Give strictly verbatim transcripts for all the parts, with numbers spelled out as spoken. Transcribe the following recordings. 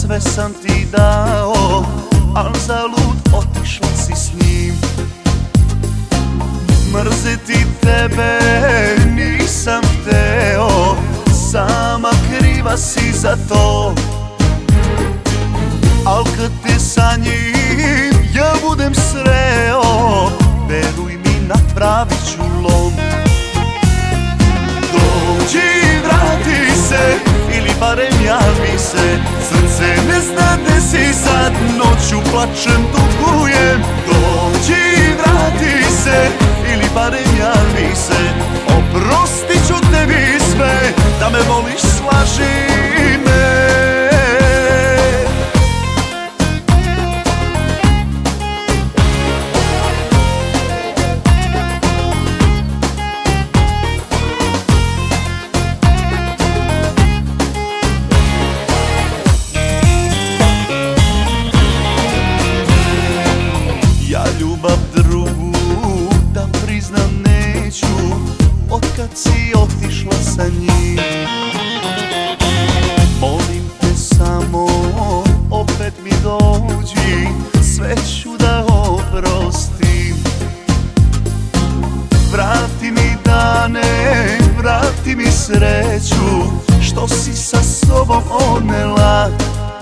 sve sam ti dao, al zalud otišla si s njim. Mrziti tebe nisam hteo, sama kriva si za to. Al kad te sa njim ja budem sreo, veruj mi napravit ću lom. Dođi, vrati se, ili barem javi se, srce ne zna gde si sad, noću plačem, tugujem. Dođi, vrati se, ili barem javi se, oprostit ću tebi sve, da me voliš slaži me. Ljubav drugu da priznam neću, otkad si otišla sa njim. Molim te samo, opet mi dođi, sve ću da oprostim. Vrati mi dane, vrati mi sreću, što si sa sobom odnela.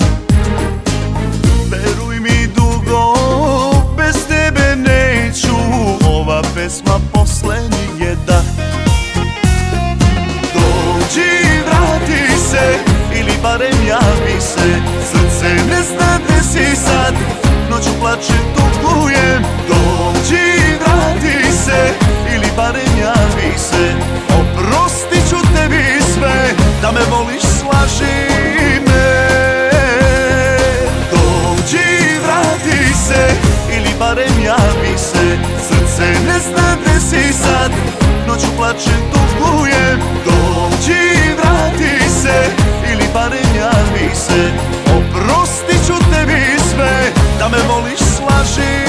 Veruj mi dugo, bez tebe neću, ova pesma poslednji je dah. Dođi, vrati se, ili barem javi se, srce ne zna gde si sad, noću plačem, tugujem. Dođi, vrati se, ili barem javi se, oprostit ću tebi sve, da me voliš slaži me. Dođi, vrati se, ili barem javi se, srce ne zna gde si sad, noću plačem, tugujem. Dođi, vrati se, ili barem javi se, oprostit ću tebi sve, da me voliš slaži.